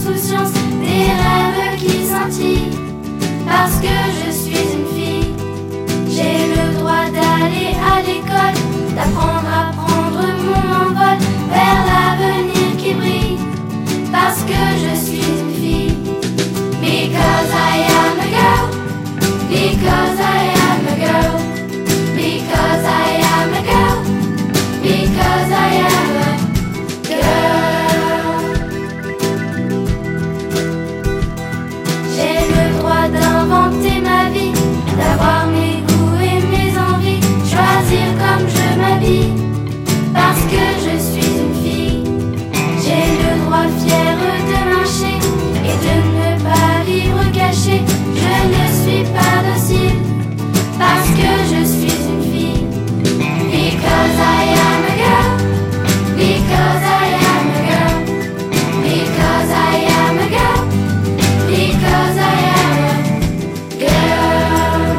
insouciance, des rêves qui scintillent. Parce que je suis une fille, j'ai le droit d'aller à l'école, d'apprendre à prendre mon envol vers l'avenir qui brille. Parce que je suis une fille. Because I am a girl. Because I am a girl. Because I am a girl. Because I am a girl. J'ai le droit d'inventer ma vie, d'avoir mes goûts et mes envies, choisir comme je m'habille. Parce que je suis une fille, j'ai le droit fier de marcher et de ne pas vivre caché. Je ne suis pas docile parce que je suis une fille. Because I am a girl. Because I am a girl. Because I am a girl. Because I am a girl.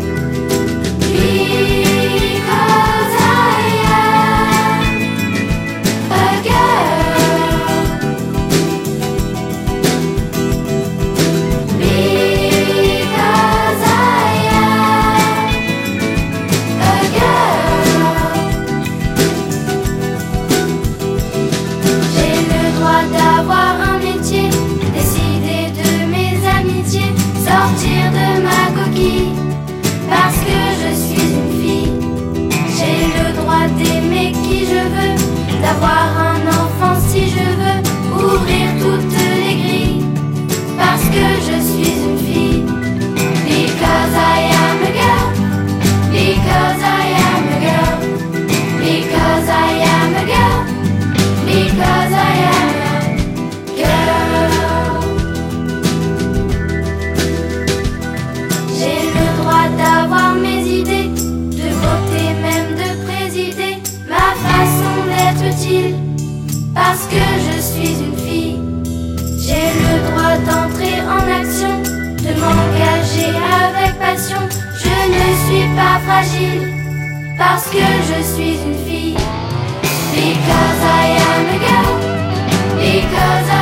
Because I am a girl. Because I am a girl. J'ai le droit d'avoir un métier, décider de mes amitiés, sortir de ma coquille. Parce que je suis une fille, j'ai le droit d'aimer qui je veux, d'avoir un enfant si je veux, ouvrir toutes les grilles. Parce que je suis une fille. Because I am a girl. Because I am a girl. Because I am a girl. Because I am a girl. J'ai le droit d'avoir mes idées, de voter, même de présider, ma façon d'être utile. Parce que je suis une fille, j'ai le droit d'entrer en action, de m'engager avec passion. Je ne suis pas fragile, parce que je suis une fille. Because I am a girl. Because I